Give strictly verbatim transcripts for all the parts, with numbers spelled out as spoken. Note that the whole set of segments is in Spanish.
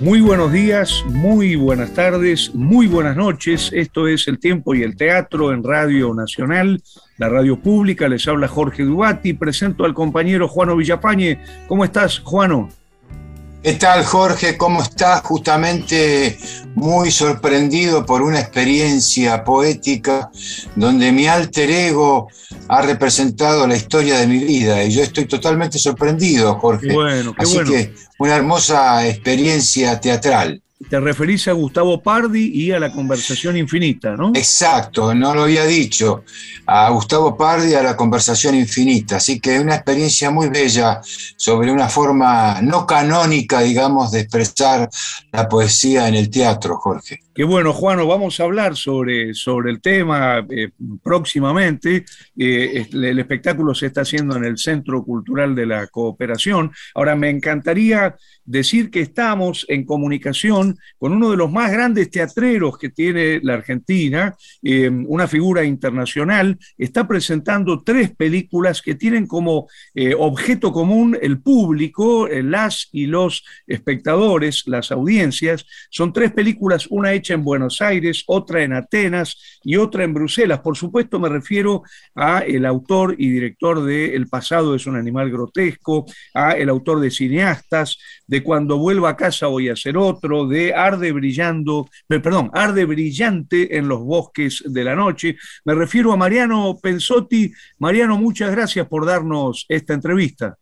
Muy buenos días, muy buenas tardes, muy buenas noches. Esto es El Tiempo y el Teatro en Radio Nacional, la radio pública. Les habla Jorge Dubati. Presento al compañero Juano Villafañe. ¿Cómo estás, Juano? ¿Qué tal, Jorge? ¿Cómo estás? Justamente muy sorprendido por una experiencia poética donde mi alter ego ha representado la historia de mi vida y yo estoy totalmente sorprendido, Jorge. Qué bueno, qué Así bueno. que una hermosa experiencia teatral. Te referís a Gustavo Pardi y a La Conversación Infinita, ¿no? Exacto, no lo había dicho, a Gustavo Pardi, a La Conversación Infinita, así que una experiencia muy bella sobre una forma no canónica, digamos, de expresar la poesía en el teatro, Jorge. Qué bueno, Juano, vamos a hablar sobre, sobre el tema eh, próximamente. Eh, el, el espectáculo se está haciendo en el Centro Cultural de la Cooperación. Ahora, me encantaría decir que estamos en comunicación con uno de los más grandes teatreros que tiene la Argentina, eh, una figura internacional. Está presentando tres películas que tienen como eh, objeto común el público, eh, las y los espectadores, las audiencias. Son tres películas, una hecha en Buenos Aires, otra en Atenas y otra en Bruselas. Por supuesto, me refiero a el autor y director de El pasado es un animal grotesco, a el autor de Cineastas, de Cuando vuelva a casa voy a ser otro, de Arde brillando, perdón, Arde brillante en los bosques de la noche. Me refiero a Mariano Pensotti. Mariano, muchas gracias por darnos esta entrevista.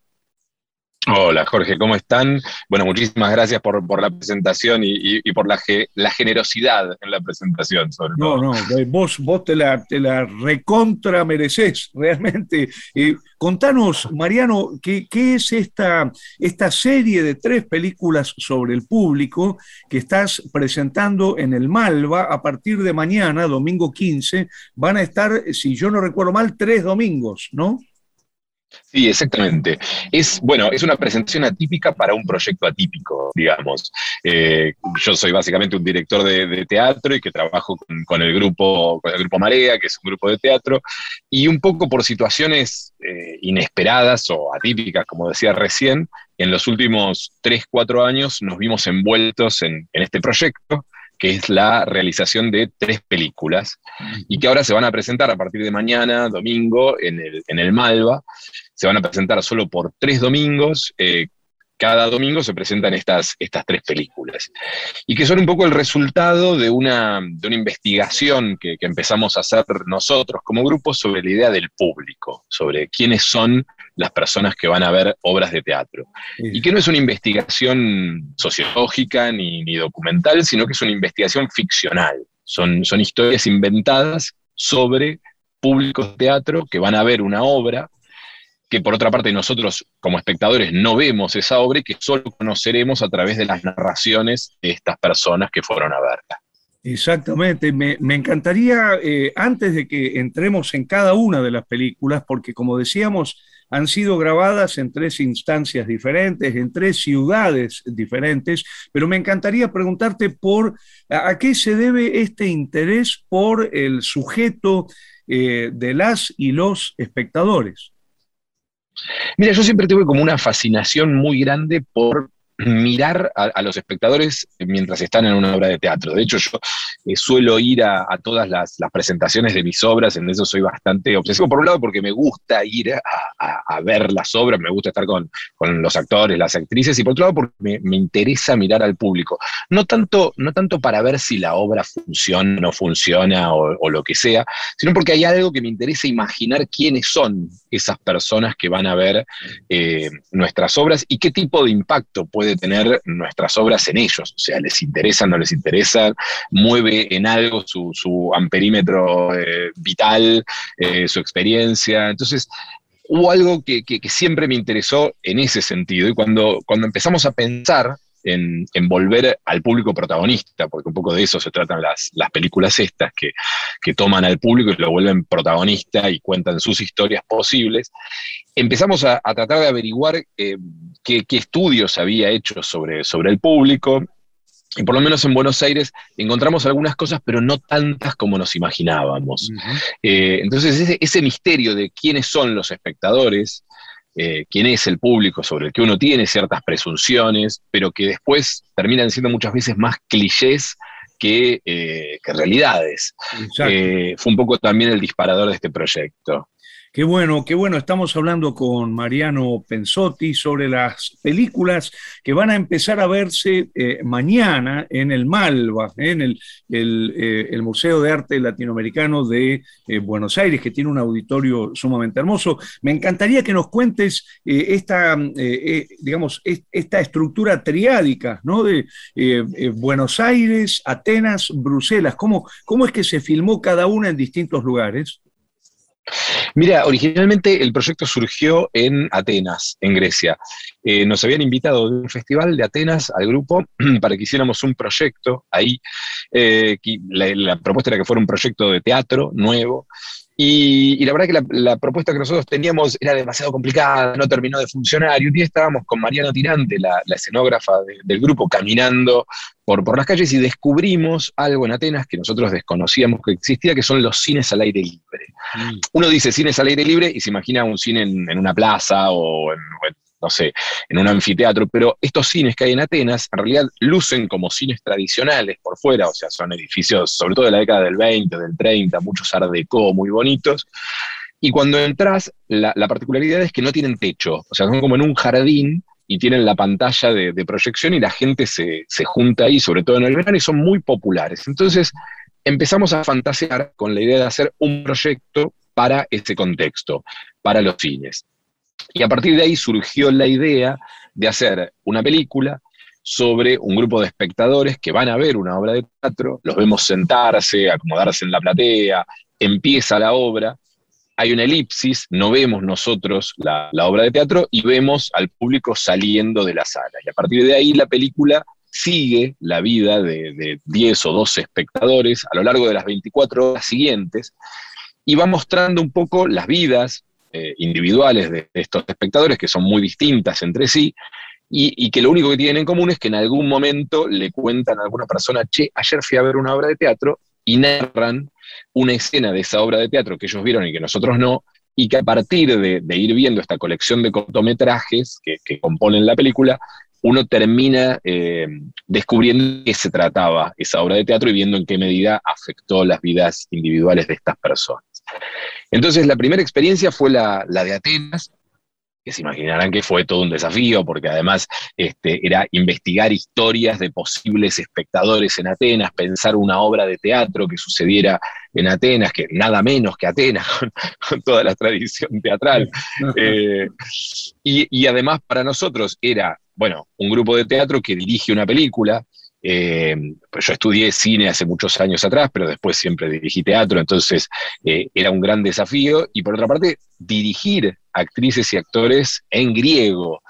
Hola Jorge, ¿cómo están? Bueno, muchísimas gracias por, por la presentación y, y, y por la, ge, la generosidad en la presentación, sobre no, todo. No, no, vos, vos te, la, te la recontra merecés, realmente. Eh, contanos, Mariano, ¿qué, qué es esta, esta serie de tres películas sobre el público que estás presentando en el Malva a partir de mañana, domingo quince? Van a estar, si yo no recuerdo mal, tres domingos, ¿no? Sí, exactamente. Es, bueno, es una presentación atípica para un proyecto atípico, digamos. Eh, yo soy básicamente un director de, de teatro y que trabajo con, con, el grupo, con el grupo Marea, que es un grupo de teatro, y un poco por situaciones eh, inesperadas o atípicas, como decía recién, en los últimos tres, cuatro años nos vimos envueltos en, en este proyecto, que es la realización de tres películas, y que ahora se van a presentar a partir de mañana, domingo, en el, en el Malva. Se van a presentar solo por tres domingos. Eh, cada domingo se presentan estas, estas tres películas, y que son un poco el resultado de una, de una investigación que, que empezamos a hacer nosotros como grupo sobre la idea del público, sobre quiénes son las personas que van a ver obras de teatro. Sí. Y que no es una investigación sociológica ni, ni documental, sino que es una investigación ficcional. Son, son historias inventadas sobre públicos de teatro que van a ver una obra, que por otra parte nosotros como espectadores no vemos esa obra y que solo conoceremos a través de las narraciones de estas personas que fueron a verla. Exactamente, me, me encantaría, eh, antes de que entremos en cada una de las películas, porque como decíamos, han sido grabadas en tres instancias diferentes, en tres ciudades diferentes, pero me encantaría preguntarte por a, a qué se debe este interés por el sujeto eh, de las y los espectadores. Mira, yo siempre tuve como una fascinación muy grande por mirar a, a los espectadores mientras están en una obra de teatro. De hecho, yo eh, suelo ir a, a todas las, las presentaciones de mis obras, en eso soy bastante obsesivo, por un lado porque me gusta ir a, a, a ver las obras, me gusta estar con, con los actores, las actrices, y por otro lado porque me, me interesa mirar al público. No tanto, no tanto para ver si la obra funciona o no funciona o, o lo que sea, sino porque hay algo que me interesa imaginar quiénes son esas personas que van a ver eh, nuestras obras y qué tipo de impacto puede tener nuestras obras en ellos. O sea, les interesa, no les interesa, mueve en algo su, su amperímetro eh, vital, eh, su experiencia. Entonces, hubo algo que, que, que siempre me interesó en ese sentido. Y cuando, cuando empezamos a pensar en, en volver al público protagonista, porque un poco de eso se tratan las, las películas estas, que, que toman al público y lo vuelven protagonista y cuentan sus historias posibles, empezamos a, a tratar de averiguar eh, qué, qué estudios había hecho sobre, sobre el público. Y por lo menos en Buenos Aires encontramos algunas cosas, pero no tantas como nos imaginábamos. Uh-huh. eh, entonces ese, ese misterio de quiénes son los espectadores eh, quién es el público sobre el que uno tiene ciertas presunciones, pero que después terminan siendo muchas veces más clichés que, eh, que realidades. Eh, fue un poco también el disparador de este proyecto. Qué bueno, qué bueno. Estamos hablando con Mariano Pensotti sobre las películas que van a empezar a verse eh, mañana en el Malva, eh, en el, el, eh, el Museo de Arte Latinoamericano de eh, Buenos Aires, que tiene un auditorio sumamente hermoso. Me encantaría que nos cuentes eh, esta, eh, eh, digamos, es, esta estructura triádica, ¿no? De eh, eh, Buenos Aires, Atenas, Bruselas. ¿Cómo, cómo es que se filmó cada una en distintos lugares? Mira, originalmente el proyecto surgió en Atenas, en Grecia. Eh, nos habían invitado de un festival de Atenas al grupo para que hiciéramos un proyecto ahí. Eh, la, la propuesta era que fuera un proyecto de teatro nuevo. Y, y la verdad que la, la propuesta que nosotros teníamos era demasiado complicada, no terminó de funcionar. Y un día estábamos con Mariana Tirante, la, la escenógrafa de, del grupo, caminando por, por las calles y descubrimos algo en Atenas que nosotros desconocíamos que existía, que son los cines al aire libre. Mm. Uno dice cines al aire libre y se imagina un cine en, en una plaza o en, o en no sé, en un anfiteatro, pero estos cines que hay en Atenas en realidad lucen como cines tradicionales por fuera, o sea, son edificios, sobre todo de la década del veinte, del treinta, muchos art déco, muy bonitos, y cuando entras, la, la particularidad es que no tienen techo, o sea, son como en un jardín, y tienen la pantalla de, de proyección, y la gente se, se junta ahí, sobre todo en el verano, y son muy populares. Entonces, empezamos a fantasear con la idea de hacer un proyecto para ese contexto, para los cines. Y a partir de ahí surgió la idea de hacer una película sobre un grupo de espectadores que van a ver una obra de teatro, los vemos sentarse, acomodarse en la platea, empieza la obra, hay una elipsis, no vemos nosotros la, la obra de teatro y vemos al público saliendo de la sala. Y a partir de ahí la película sigue la vida de, de diez o doce espectadores a lo largo de las veinticuatro horas siguientes y va mostrando un poco las vidas Eh, individuales de estos espectadores, que son muy distintas entre sí, y, y que lo único que tienen en común es que en algún momento le cuentan a alguna persona, che, ayer fui a ver una obra de teatro, y narran una escena de esa obra de teatro que ellos vieron y que nosotros no, y que a partir de, de ir viendo esta colección de cortometrajes que, que componen la película, uno termina eh, descubriendo de qué se trataba esa obra de teatro y viendo en qué medida afectó las vidas individuales de estas personas. Entonces la primera experiencia fue la, la de Atenas, que se imaginarán que fue todo un desafío, porque además este, era investigar historias de posibles espectadores en Atenas, pensar una obra de teatro que sucediera en Atenas, que nada menos que Atenas, con, con toda la tradición teatral. Eh, y, y además para nosotros era, bueno, un grupo de teatro que dirige una película. Eh, pues yo estudié cine hace muchos años atrás, pero después siempre dirigí teatro, entonces eh, era un gran desafío, y por otra parte, dirigir actrices y actores en griego.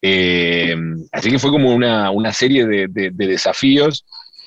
Eh, así que fue como una, una serie de, de, de desafíos,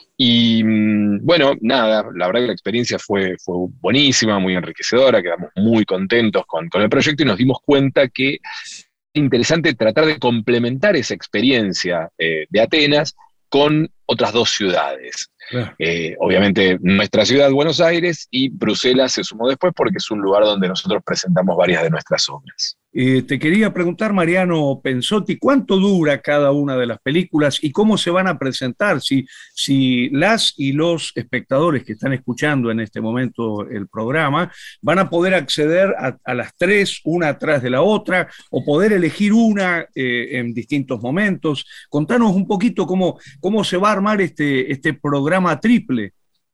y bueno, nada, la verdad que la experiencia fue, fue buenísima, muy enriquecedora, quedamos muy contentos con, con el proyecto y nos dimos cuenta que es interesante tratar de complementar esa experiencia eh, de Atenas con otras dos ciudades. Claro. Eh, obviamente nuestra ciudad, Buenos Aires, y Bruselas se sumó después porque es un lugar donde nosotros presentamos varias de nuestras obras. Eh, te quería preguntar, Mariano Pensotti, ¿cuánto dura cada una de las películas y cómo se van a presentar? Si, si las y los espectadores que están escuchando en este momento el programa van a poder acceder a, a las tres, una atrás de la otra, o poder elegir una eh, en distintos momentos. Contanos un poquito cómo, cómo se va a armar este, este programa triple.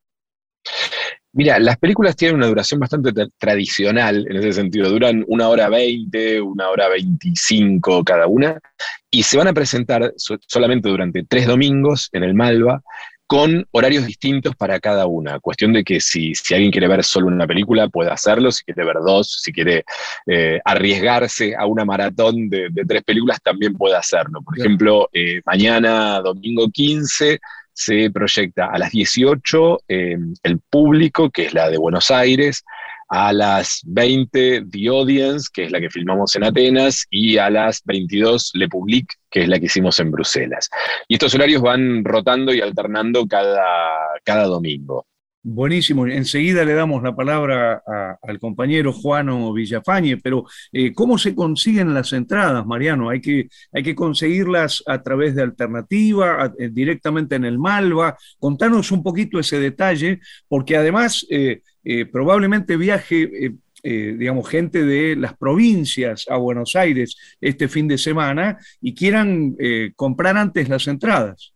Mira, las películas tienen una duración bastante tradicional en ese sentido, duran una hora veinte, una hora veinticinco cada una, y se van a presentar so- solamente durante tres domingos en el Malva, con horarios distintos para cada una. Cuestión de que si, si alguien quiere ver solo una película, puede hacerlo, si quiere ver dos, si quiere eh, arriesgarse a una maratón de, de tres películas, también puede hacerlo. Por Bien. ejemplo, eh, mañana, domingo quince, se proyecta a las dieciocho eh, El Público, que es la de Buenos Aires, a las veinte The Audience, que es la que filmamos en Atenas, y a las veintidós Le Public, que es la que hicimos en Bruselas. Y estos horarios van rotando y alternando cada, cada domingo. Buenísimo. Enseguida le damos la palabra a- al compañero Juano Villafañe, pero eh, ¿cómo se consiguen las entradas, Mariano? ¿Hay que, hay que conseguirlas a través de Alternativa, a- eh, directamente en el Malva? Contanos un poquito ese detalle, porque además eh, eh, probablemente viaje, eh, eh, digamos, gente de las provincias a Buenos Aires este fin de semana y quieran eh, comprar antes las entradas.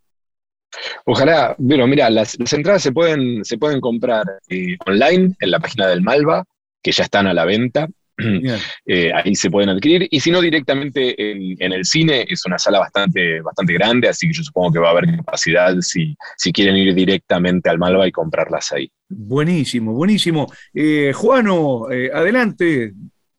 Ojalá, bueno, mira, las, las entradas se pueden, se pueden comprar eh, online en la página del Malva, que ya están a la venta. Bien. Eh, ahí se pueden adquirir, y si no, directamente en, en el cine. Es una sala bastante, bastante grande, así que yo supongo que va a haber capacidad si, si quieren ir directamente al Malva y comprarlas ahí. Buenísimo, buenísimo. Eh, Juano, eh, adelante.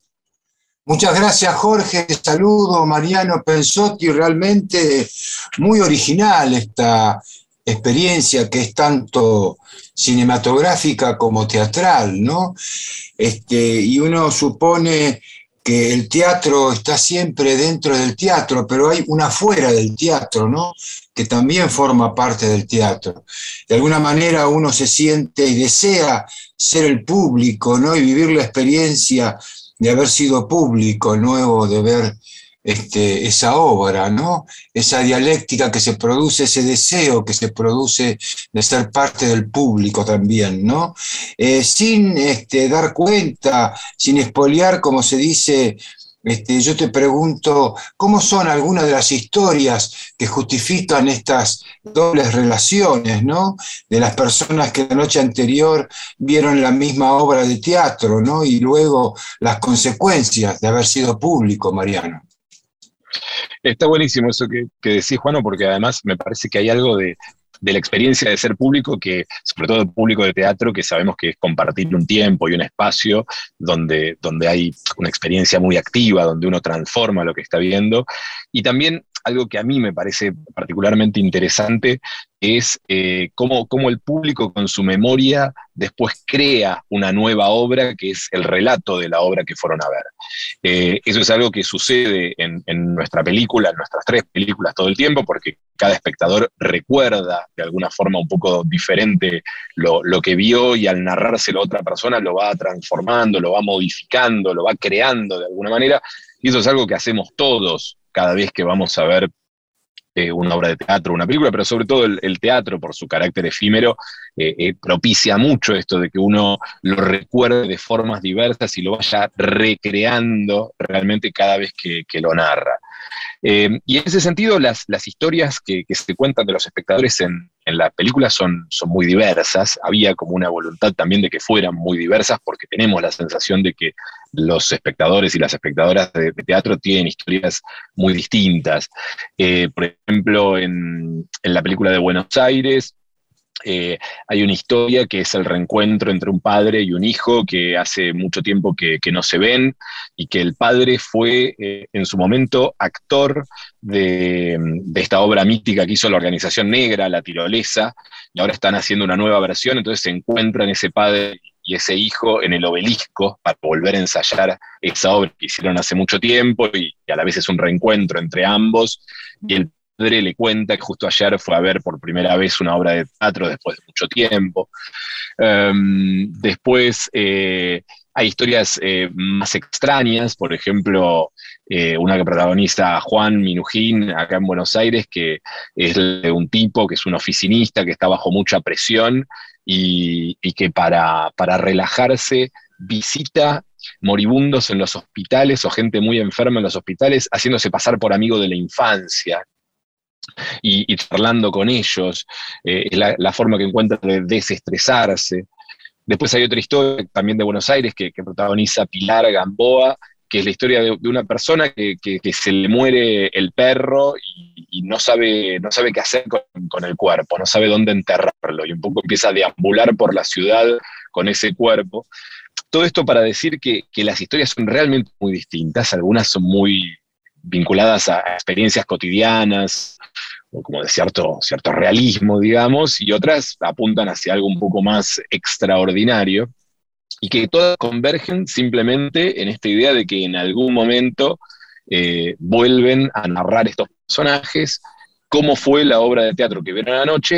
Muchas gracias, Jorge. Saludo, Mariano Pensotti. Realmente muy original esta experiencia que es tanto cinematográfica como teatral, ¿no? Este, y uno supone que el teatro está siempre dentro del teatro, pero hay una fuera del teatro, ¿no? Que también forma parte del teatro. De alguna manera uno se siente y desea ser el público, ¿no? Y vivir la experiencia de haber sido público, luego de ver este, esa obra, ¿no? Esa dialéctica que se produce, ese deseo que se produce de ser parte del público también, ¿no? Eh, sin este, dar cuenta, sin espoliar, como se dice. Este, yo te pregunto, ¿cómo son algunas de las historias que justifican estas dobles relaciones, ¿no? De las personas que la noche anterior vieron la misma obra de teatro, ¿no? Y luego las consecuencias de haber sido público, Mariano. Está buenísimo eso que, que decís, Juano, porque además me parece que hay algo de, de la experiencia de ser público, que, sobre todo el público de teatro, que sabemos que es compartir un tiempo y un espacio donde, donde hay una experiencia muy activa, donde uno transforma lo que está viendo. Y también algo que a mí me parece particularmente interesante es eh, cómo, cómo el público con su memoria después crea una nueva obra, que es el relato de la obra que fueron a ver. Eh, eso es algo que sucede en, en nuestra película, en nuestras tres películas todo el tiempo, porque cada espectador recuerda de alguna forma un poco diferente lo, lo que vio, y al narrárselo a otra persona lo va transformando, lo va modificando, lo va creando de alguna manera, y eso es algo que hacemos todos cada vez que vamos a ver eh, una obra de teatro, una película, pero sobre todo el, el teatro, por su carácter efímero, eh, eh, propicia mucho esto de que uno lo recuerde de formas diversas y lo vaya recreando realmente cada vez que, que lo narra. Eh, y en ese sentido, las, las historias que, que se cuentan de los espectadores en, en la película son, son muy diversas. Había como una voluntad también de que fueran muy diversas, porque tenemos la sensación de que los espectadores y las espectadoras de, de teatro tienen historias muy distintas. Eh, por ejemplo, en, en la película de Buenos Aires, Eh, hay una historia que es el reencuentro entre un padre y un hijo que hace mucho tiempo que, que no se ven, y que el padre fue eh, en su momento actor de, de esta obra mítica que hizo la Organización Negra, La Tirolesa, y ahora están haciendo una nueva versión. Entonces se encuentran ese padre y ese hijo en el Obelisco para volver a ensayar esa obra que hicieron hace mucho tiempo, y, y a la vez es un reencuentro entre ambos, y el padre le cuenta que justo ayer fue a ver por primera vez una obra de teatro después de mucho tiempo. Um, después eh, hay historias eh, más extrañas, por ejemplo, eh, una que protagoniza a Juan Minujín acá en Buenos Aires, que es de un tipo que es un oficinista que está bajo mucha presión, y, y que para, para relajarse visita moribundos en los hospitales o gente muy enferma en los hospitales, haciéndose pasar por amigo de la infancia. Y, y charlando con ellos, eh, es la, la forma que encuentra de desestresarse. Después hay otra historia también de Buenos Aires que, que protagoniza Pilar Gamboa, que es la historia de, de una persona que, que, que se le muere el perro, y, y no, sabe, no sabe qué hacer con, con el cuerpo, no sabe dónde enterrarlo, y un poco empieza a deambular por la ciudad con ese cuerpo. Todo esto para decir que, que las historias son realmente muy distintas. Algunas son muy vinculadas a experiencias cotidianas, o como de cierto, cierto realismo, digamos, y otras apuntan hacia algo un poco más extraordinario, y que todas convergen simplemente en esta idea de que en algún momento eh, vuelven a narrar estos personajes cómo fue la obra de teatro que vieron anoche,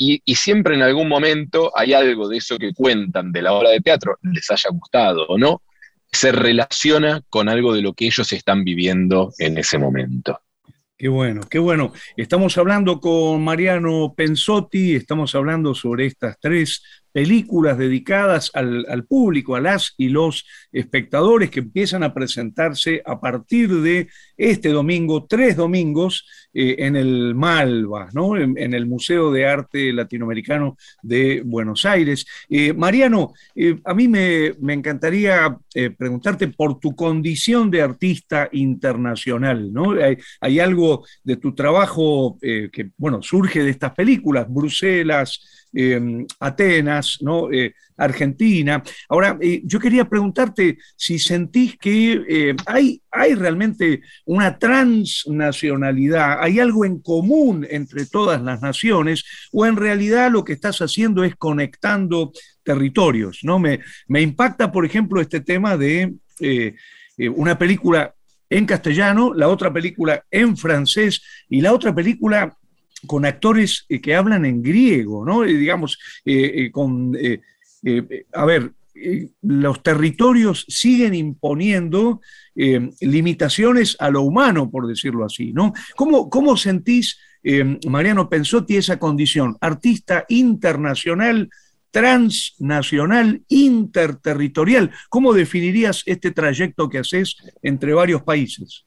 y, y siempre en algún momento hay algo de eso que cuentan de la obra de teatro, les haya gustado o no, se relaciona con algo de lo que ellos están viviendo en ese momento. Qué bueno, qué bueno. Estamos hablando con Mariano Pensotti, estamos hablando sobre estas tres películas dedicadas al, al público, a las y los espectadores que empiezan a presentarse a partir de este domingo, tres domingos, eh, en el Malva, ¿no? En, en el Museo de Arte Latinoamericano de Buenos Aires. Eh, Mariano, eh, a mí me, me encantaría eh, preguntarte por tu condición de artista internacional, ¿no? Hay, hay algo de tu trabajo eh, que, bueno, surge de estas películas, Bruselas, Eh, Atenas, ¿no? eh, Argentina. Ahora, eh, yo quería preguntarte si sentís que eh, hay, hay realmente una transnacionalidad, hay algo en común entre todas las naciones, o en realidad lo que estás haciendo es conectando territorios, ¿no? Me, me impacta, por ejemplo, este tema de eh, eh, una película en castellano, la otra película en francés y la otra película con actores eh, que hablan en griego, ¿no? Eh, digamos, eh, eh, con, eh, eh, a ver, eh, los territorios siguen imponiendo eh, limitaciones a lo humano, por decirlo así, ¿no? ¿Cómo, cómo sentís, eh, Mariano Pensotti, esa condición? Artista internacional, transnacional, interterritorial. ¿Cómo definirías este trayecto que haces entre varios países?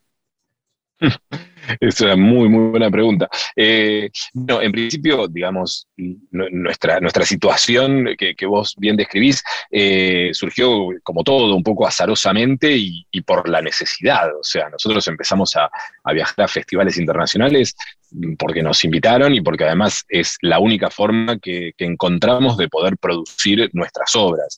Es una muy, muy buena pregunta. Eh, no, en principio, digamos, nuestra, nuestra situación que, que vos bien describís eh, surgió como todo, un poco azarosamente y, y por la necesidad. O sea, nosotros empezamos a, a viajar a festivales internacionales porque nos invitaron y porque además es la única forma que, que encontramos de poder producir nuestras obras,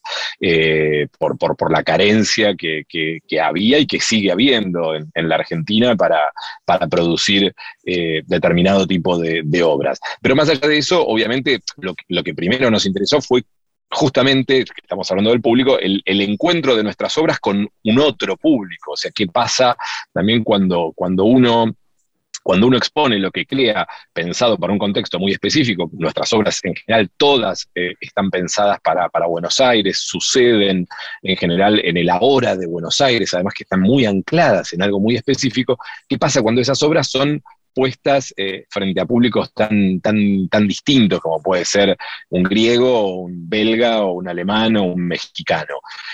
eh, por, por, por la carencia que, que, que había y que sigue habiendo en, en la Argentina para, para producir eh, determinado tipo de, de obras. Pero más allá de eso, obviamente, lo, lo que primero nos interesó fue justamente, estamos hablando del público, el, el encuentro de nuestras obras con un otro público. O sea, ¿qué pasa también cuando, cuando uno... Cuando uno expone lo que crea pensado para un contexto muy específico? Nuestras obras en general todas eh, están pensadas para, para Buenos Aires, suceden en general en el ahora de Buenos Aires, además que están muy ancladas en algo muy específico. ¿Qué pasa cuando esas obras son puestas eh, frente a públicos tan, tan, tan distintos como puede ser un griego, o un belga, o un alemán, o un mexicano?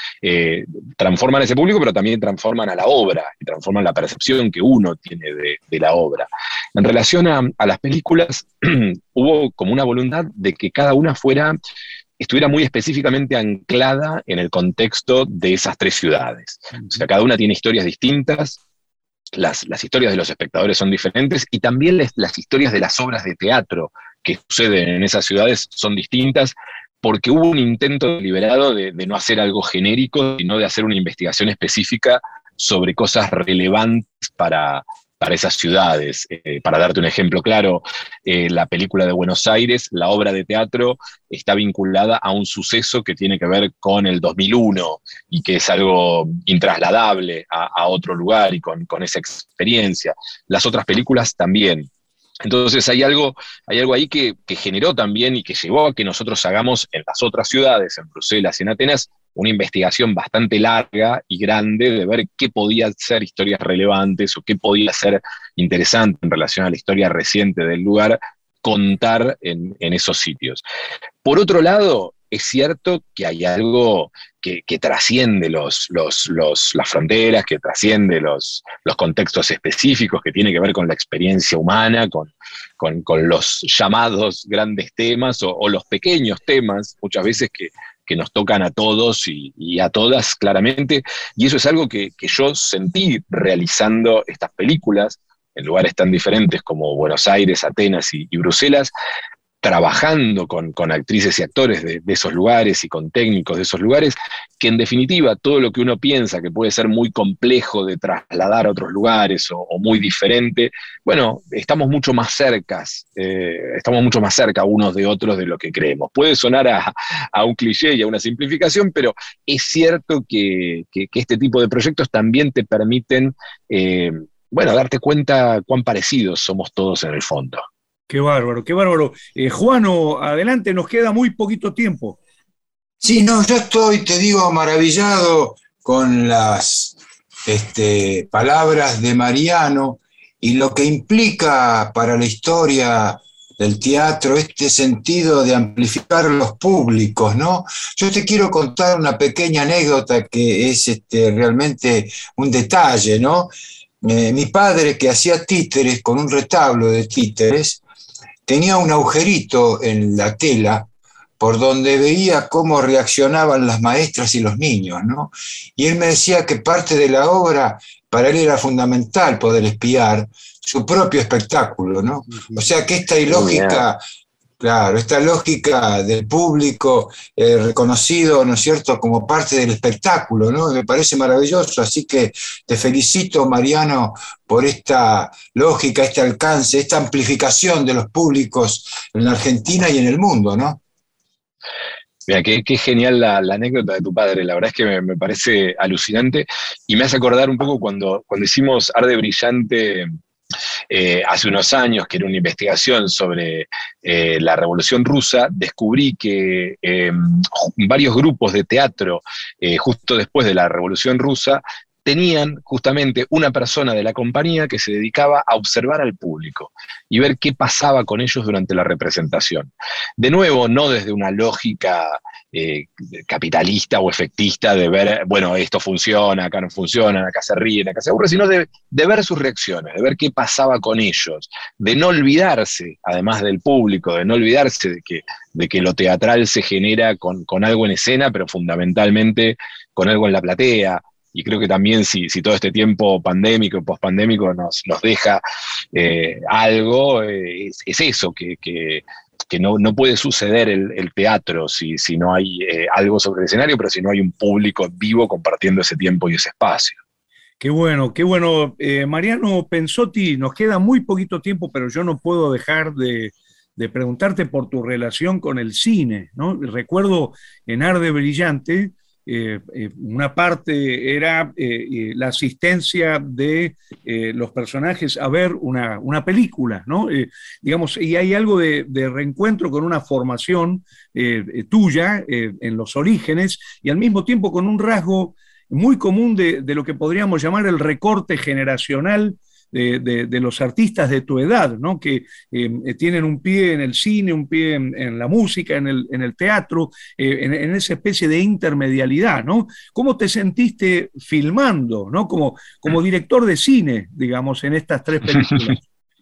Eh, transforman a ese público, pero también transforman a la obra, y transforman la percepción que uno tiene de, de la obra. En relación a, a las películas, hubo como una voluntad de que cada una fuera, estuviera muy específicamente anclada en el contexto de esas tres ciudades. O sea, cada una tiene historias distintas. Las, las historias de los espectadores son diferentes y también les, las historias de las obras de teatro que suceden en esas ciudades son distintas, porque hubo un intento deliberado de, de no hacer algo genérico, sino de hacer una investigación específica sobre cosas relevantes para, para esas ciudades. Eh, para darte un ejemplo claro, eh, la película de Buenos Aires, la obra de teatro, está vinculada a un suceso que tiene que ver con el dos mil uno y que es algo intrasladable a, a otro lugar y con, con esa experiencia. Las otras películas también. Entonces hay algo, hay algo ahí que, que generó también y que llevó a que nosotros hagamos en las otras ciudades, en Bruselas y en Atenas, una investigación bastante larga y grande de ver qué podían ser historias relevantes o qué podía ser interesante en relación a la historia reciente del lugar contar en, en esos sitios. Por otro lado, es cierto que hay algo que, que trasciende los, los, los, las fronteras, que trasciende los, los contextos específicos, que tiene que ver con la experiencia humana, con, con, con los llamados grandes temas o, o los pequeños temas, muchas veces que, que nos tocan a todos y, y a todas claramente, y eso es algo que, que yo sentí realizando estas películas en lugares tan diferentes como Buenos Aires, Atenas y, y Bruselas, trabajando con, con actrices y actores de, de esos lugares y con técnicos de esos lugares, que en definitiva todo lo que uno piensa que puede ser muy complejo de trasladar a otros lugares o, o muy diferente, bueno, estamos mucho más cercas, eh, estamos mucho más cerca unos de otros de lo que creemos. Puede sonar a, a un cliché y a una simplificación, pero es cierto que, que, que este tipo de proyectos también te permiten, eh, bueno, darte cuenta cuán parecidos somos todos en el fondo. Qué bárbaro, qué bárbaro. Eh, Juano, adelante, nos queda muy poquito tiempo. Sí, no, yo estoy, te digo, maravillado con las este, palabras de Mariano y lo que implica para la historia del teatro este sentido de amplificar los públicos, ¿no? Yo te quiero contar una pequeña anécdota que es este, realmente un detalle, ¿no? Eh, mi padre, que hacía títeres con un retablo de títeres, tenía un agujerito en la tela por donde veía cómo reaccionaban las maestras y los niños, ¿no? Y él me decía que parte de la obra para él era fundamental poder espiar su propio espectáculo, ¿no? O sea que esta ilógica, claro, esta lógica del público eh, reconocido, ¿no es cierto?, como parte del espectáculo, ¿no? Me parece maravilloso, así que te felicito, Mariano, por esta lógica, este alcance, esta amplificación de los públicos en la Argentina y en el mundo, ¿no? Mira, qué, qué genial la, la anécdota de tu padre, la verdad es que me, me parece alucinante y me hace acordar un poco cuando, cuando hicimos Arde Brillante eh, hace unos años, que era una investigación sobre eh, la Revolución Rusa, descubrí que eh, varios grupos de teatro eh, justo después de la Revolución Rusa tenían justamente una persona de la compañía que se dedicaba a observar al público y ver qué pasaba con ellos durante la representación. De nuevo, no desde una lógica eh, capitalista o efectista de ver, bueno, esto funciona, acá no funciona, acá se ríen, acá se aburre, sino de, de ver sus reacciones, de ver qué pasaba con ellos, de no olvidarse, además del público, de no olvidarse de que, de que lo teatral se genera con, con algo en escena, pero fundamentalmente con algo en la platea. Y creo que también si, si todo este tiempo pandémico y pospandémico nos, nos deja eh, algo, eh, es, es eso, que, que, que no, no puede suceder el, el teatro si, si no hay eh, algo sobre el escenario, pero si no hay un público vivo compartiendo ese tiempo y ese espacio. Qué bueno, qué bueno. Eh, Mariano Pensotti, nos queda muy poquito tiempo, pero yo no puedo dejar de, de preguntarte por tu relación con el cine, ¿no? Recuerdo en Arde Brillante, Eh, eh, una parte era eh, eh, la asistencia de eh, los personajes a ver una, una película, ¿no? Eh, digamos, y hay algo de, de reencuentro con una formación eh, eh, tuya eh, en los orígenes y al mismo tiempo con un rasgo muy común de, de lo que podríamos llamar el recorte generacional de, de, de los artistas de tu edad, ¿no? Que eh, tienen un pie en el cine, un pie en, en la música, en el, en el teatro, eh, en, en, esa especie de intermedialidad, ¿no? ¿Cómo te sentiste filmando, ¿no? Como, como director de cine, digamos, en estas tres películas?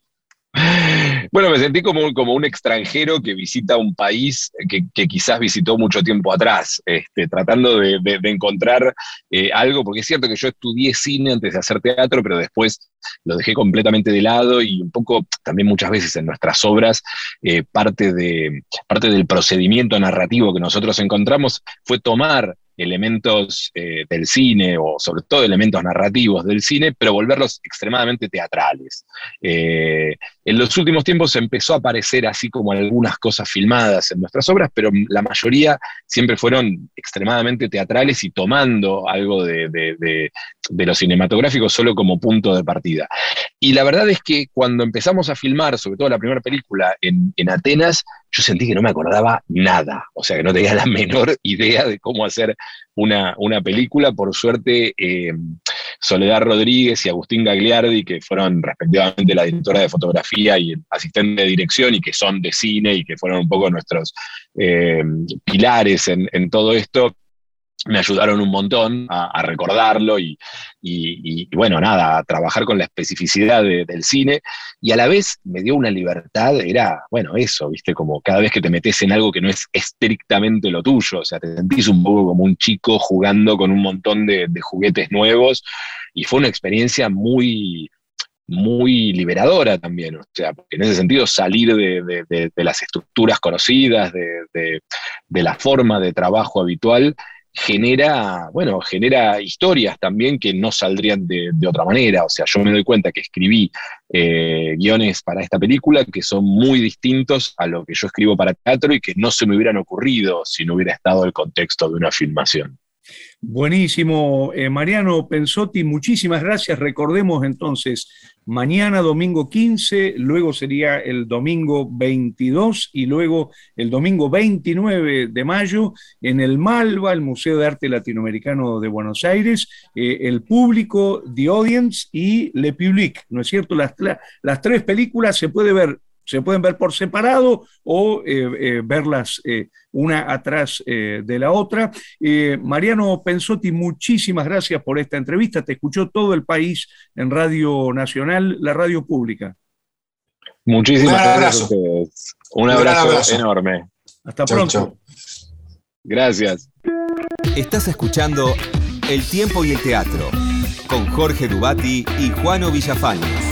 Bueno, me sentí como, como un extranjero que visita un país que, que quizás visitó mucho tiempo atrás, este, tratando de, de, de encontrar eh, algo, porque es cierto que yo estudié cine antes de hacer teatro, pero después lo dejé completamente de lado y un poco también muchas veces en nuestras obras eh, parte, de, parte del procedimiento narrativo que nosotros encontramos fue tomar elementos eh, del cine, o sobre todo elementos narrativos del cine, pero volverlos extremadamente teatrales. Eh, en los últimos tiempos empezó a aparecer así como algunas cosas filmadas en nuestras obras, pero la mayoría siempre fueron extremadamente teatrales y tomando algo de, de, de, de lo cinematográfico solo como punto de partida. Y la verdad es que cuando empezamos a filmar, sobre todo la primera película en, en Atenas, yo sentí que no me acordaba nada, o sea que no tenía la menor idea de cómo hacer una, una película. Por suerte, eh, Soledad Rodríguez y Agustín Gagliardi, que fueron respectivamente la directora de fotografía y el asistente de dirección, y que son de cine y que fueron un poco nuestros eh, pilares en, en todo esto, me ayudaron un montón a, a recordarlo y, y, y, bueno, nada, a trabajar con la especificidad de, del cine, y a la vez me dio una libertad, era, bueno, eso, viste, como cada vez que te metes en algo que no es estrictamente lo tuyo, o sea, te sentís un poco como un chico jugando con un montón de, de juguetes nuevos, y fue una experiencia muy, muy liberadora también, o sea, porque en ese sentido salir de, de, de, de las estructuras conocidas, de, de, de la forma de trabajo habitual, genera, bueno, genera historias también que no saldrían de, de otra manera. O sea, yo me doy cuenta que escribí eh, guiones para esta película que son muy distintos a lo que yo escribo para teatro y que no se me hubieran ocurrido si no hubiera estado el contexto de una filmación. Buenísimo, eh, Mariano Pensotti, muchísimas gracias. Recordemos entonces, mañana domingo quince, luego sería el domingo veintidós y luego el domingo veintinueve de mayo en el Malva, el Museo de Arte Latinoamericano de Buenos Aires, eh, el público, The Audience y Le Public, ¿no es cierto? Las, las tres películas se puede ver se pueden ver por separado o eh, eh, verlas eh, una atrás eh, de la otra. Eh, Mariano Pensotti, muchísimas gracias por esta entrevista. Te escuchó todo el país en Radio Nacional, la radio pública. Muchísimas gracias a ustedes. Un abrazo, abrazo enorme. Hasta chau, pronto. Chau. Gracias. Estás escuchando El Tiempo y el Teatro con Jorge Dubati y Juano Villafañez.